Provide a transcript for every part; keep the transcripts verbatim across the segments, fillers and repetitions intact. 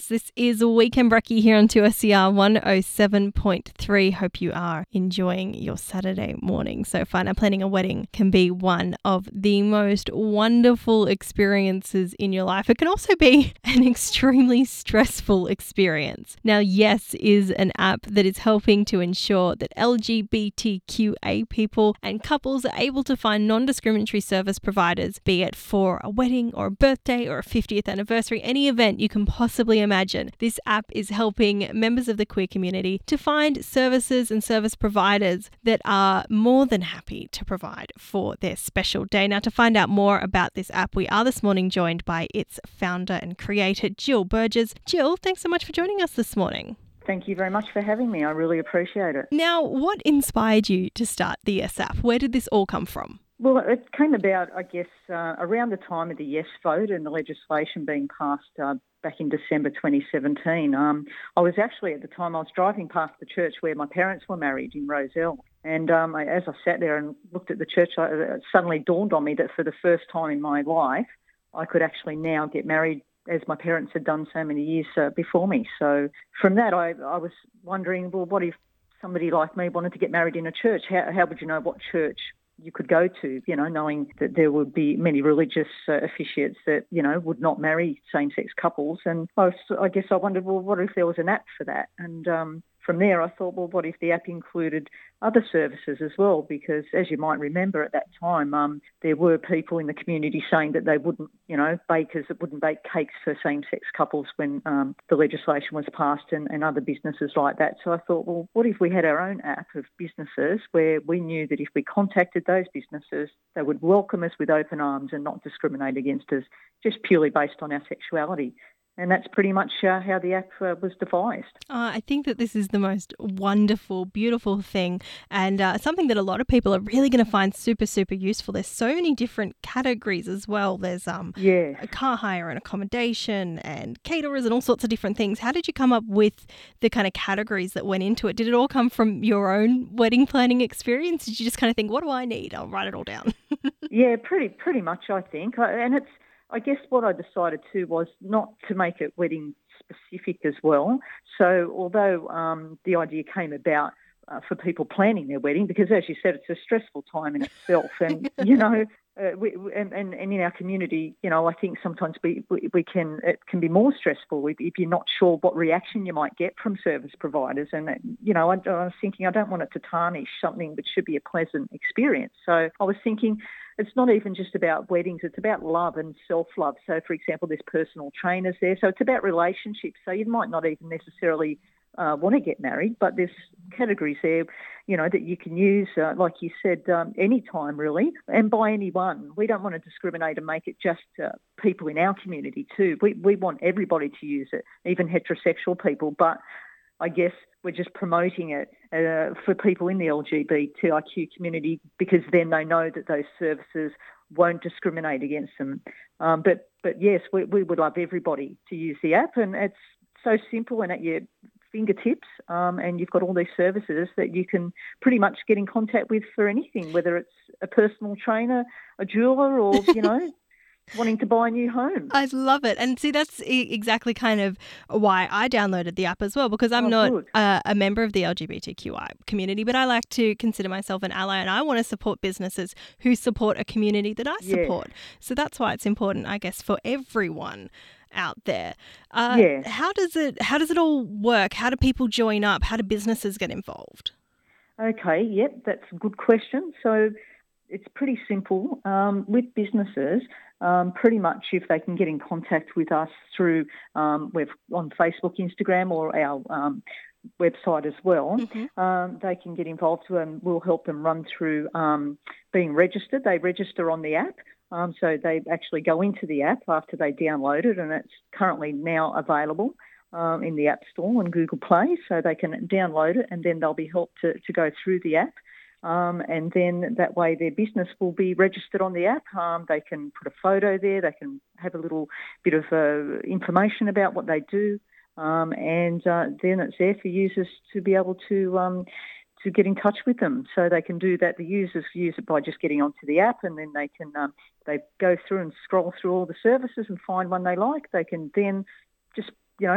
yes, this is Weekend Brekkie here on two S C R one oh seven point three. Hope you are enjoying your Saturday morning so far. Now, planning a wedding can be one of the most wonderful experiences in your life. It can also be an extremely stressful experience. Now, Yes is an app that is helping to ensure that L G B T Q A people and couples are able to find non-discriminatory service providers, be it for a wedding or a birthday or a fiftieth anniversary, any event you can possibly imagine. This app is helping members of the queer community to find services and service providers that are more than happy to provide for their special day. Now, to find out more about this app, we are this morning joined by its founder and creator, Jill Burgess. Jill, thanks so much for joining us this morning. Thank you very much for having me. I really appreciate it. Now, what inspired you to start the Yes app? Where did this all come from? Well, it came about, I guess, uh, around the time of the Yes vote and the legislation being passed uh, back in December twenty seventeen. Um, I was actually, at the time, I was driving past the church where my parents were married in Rozelle. And um, I, as I sat there and looked at the church, I, it suddenly dawned on me that for the first time in my life, I could actually now get married as my parents had done so many years uh, before me. So from that, I, I was wondering, well, what if somebody like me wanted to get married in a church? How, how would you know what church you could go to, you know, knowing that there would be many religious uh, officiates that, you know, would not marry same-sex couples? And I, was, I guess I wondered, well, what if there was an app for that? And um, from there, I thought, well, what if the app included other services as well? Because as you might remember at that time, um, there were people in the community saying that they wouldn't, you know, bakers that wouldn't bake cakes for same-sex couples when um, the legislation was passed, and, and other businesses like that. So I thought, well, what if we had our own app of businesses where we knew that if we contacted those businesses, they would welcome us with open arms and not discriminate against us just purely based on our sexuality. And that's pretty much uh, how the app uh, was devised. Uh, I think that this is the most wonderful, beautiful thing, and uh, something that a lot of people are really going to find super, super useful. There's so many different categories as well. There's um, yeah. a car hire and accommodation and caterers and all sorts of different things. How did you come up with the kind of categories that went into it? Did it all come from your own wedding planning experience? Did you just kind of think, what do I need? I'll write it all down. yeah, pretty, pretty much, I think. And it's, I guess what I decided to was not to make it wedding specific as well. So although um, the idea came about uh, for people planning their wedding, because as you said, it's a stressful time in itself. And, you know, uh, we, and, and, and in our community, you know, I think sometimes we, we, we can, it can be more stressful if, if you're not sure what reaction you might get from service providers. And, you know, I, I was thinking I don't want it to tarnish something which should be a pleasant experience. So I was thinking, it's not even just about weddings, it's about love and self-love. So, for example, there's personal trainers there. So it's about relationships. So you might not even necessarily uh, want to get married, but there's categories there, you know, that you can use, uh, like you said, um, any time really, and by anyone. We don't want to discriminate and make it just uh, people in our community too. We, we want everybody to use it, even heterosexual people. But I guess we're just promoting it uh, for people in the L G B T I Q community, because then they know that those services won't discriminate against them. Um, but but yes, we, we would love everybody to use the app, and it's so simple and at your fingertips, um, and you've got all these services that you can pretty much get in contact with for anything, whether it's a personal trainer, a jeweler, or, you know, wanting to buy a new home. I love it. And see, that's e- exactly kind of why I downloaded the app as well, because I'm oh, not uh, a member of the L G B T Q I community, but I like to consider myself an ally, and I want to support businesses who support a community that I support. Yeah. So that's why it's important, I guess, for everyone out there. Uh, yeah. How does it, how does it all work? How do people join up? How do businesses get involved? Okay, yep, that's a good question. So it's pretty simple. Um, with businesses, um, pretty much if they can get in contact with us through, um, we're on Facebook, Instagram, or our um, website as well, Mm-hmm. um, they can get involved, and we'll help them run through um, being registered. They register on the app. Um, so they actually go into the app after they download it, and it's currently now available um, in the App Store and Google Play, so they can download it, and then they'll be helped to, to go through the app. Um, and then that way their business will be registered on the app. Um, they can put a photo there. They can have a little bit of uh, information about what they do. Um, and uh, then it's there for users to be able to um, to get in touch with them. So they can do that. The users use it by just getting onto the app, and then they can um, they go through and scroll through all the services and find one they like. They can then just, you know,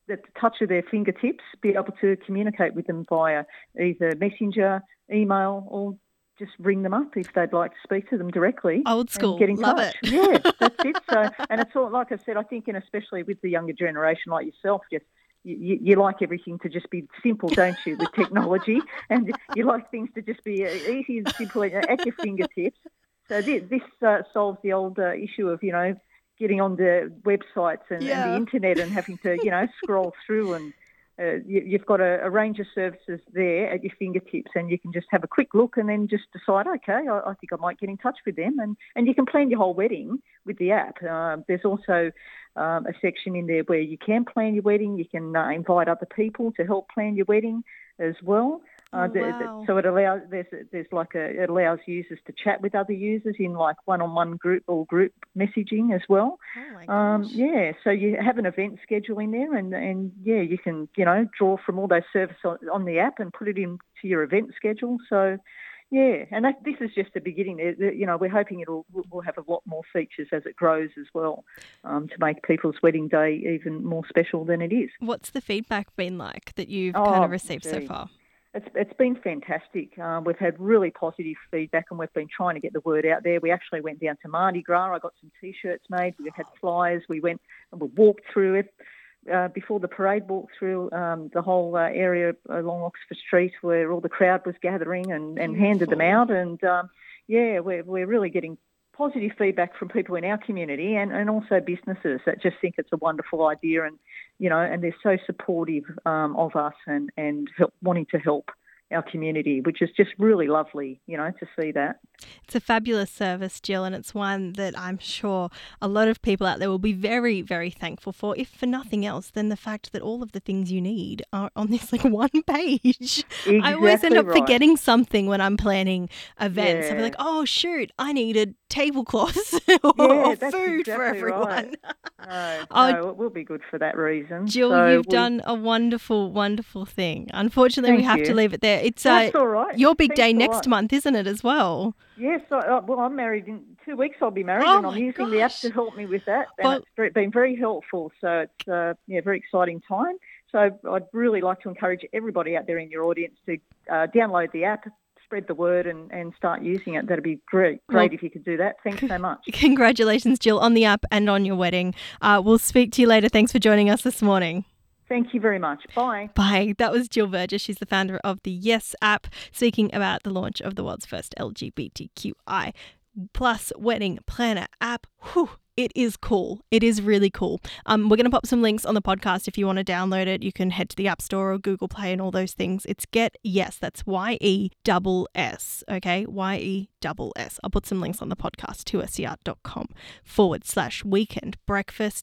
at the touch of their fingertips, be able to communicate with them via either messenger, email, or just ring them up if they'd like to speak to them directly. Old school. And get in Love touch. it. Yeah, that's it. So, and it's all, like I said, I think, and especially with the younger generation like yourself, just you, you like everything to just be simple, don't you, with technology? And you like things to just be easy and simple at your fingertips. So this, this uh, solves the old uh, issue of, you know, getting on the websites and, Yeah. and the internet and having to, you know, scroll through and Uh, you, you've got a, a range of services there at your fingertips, and you can just have a quick look and then just decide, okay, I, I think I might get in touch with them. And, and you can plan your whole wedding with the app. Uh, there's also um, a section in there where you can plan your wedding. You can uh, invite other people to help plan your wedding as well. Uh, Oh, the, wow. the, so it allows there's there's like a it allows users to chat with other users in like one-on-one group or group messaging as well. Oh my Um, gosh. yeah, so you have an event schedule in there, and, and yeah, you can you know draw from all those services on, on the app and put it into your event schedule. So yeah, and that, this is just the beginning. You know, we're hoping it'll we'll have a lot more features as it grows as well, um, to make people's wedding day even more special than it is. What's the feedback been like that you've Oh, kind of received so gee. far? It's, it's been fantastic. Um, we've had really positive feedback, and we've been trying to get the word out there. We actually went down to Mardi Gras. I got some T-shirts made. We had flyers. We went and we walked through it. Uh, before the parade, walked through um, the whole uh, area along Oxford Street where all the crowd was gathering, and, and handed them out. And um, yeah, we're, we're really getting positive feedback from people in our community, and, and also businesses that just think it's a wonderful idea, and you know, and they're so supportive um, of us and and help, wanting to help our community, which is just really lovely, you know, to see that. It's a fabulous service, Jill, and it's one that I'm sure a lot of people out there will be very, very thankful for, if for nothing else than the fact that all of the things you need are on this like one page. Exactly I always end up right. forgetting something when I'm planning events. Yeah. I'll be like, oh, shoot, I needed tablecloths or Yeah, that's food exactly for everyone. Right. No, Oh, no, it will be good for that reason. Jill, So you've we- done a wonderful, wonderful thing. Unfortunately, we Thank have you. to leave it there. It's That's uh, all right. your big Thanks day a next lot. month, isn't it, as well? Yes, I, uh, well, I'm married in two weeks. I'll be married, Oh and I'm my using the app gosh. to help me with that. And Well- it's very- been very helpful. So it's uh, yeah, very exciting time. So I'd really like to encourage everybody out there in your audience to uh, download the app, spread the word, and, and start using it. That'd be great. Great Well- if you could do that. Thanks so much. Congratulations, Jill, on the app and on your wedding. Uh, we'll speak to you later. Thanks for joining us this morning. Thank you very much. Bye. Bye. That was Jill Burgess. She's the founder of the Yes app, speaking about the launch of the world's first L G B T Q I plus wedding planner app. Whew. It is cool. It is really cool. Um, we're going to pop some links on the podcast. If you want to download it, you can head to the App Store or Google Play and all those things. It's Get Yes. That's Y E S S. Okay? Y E S S. I'll put some links on the podcast, two S E R dot com forward slash weekend breakfast.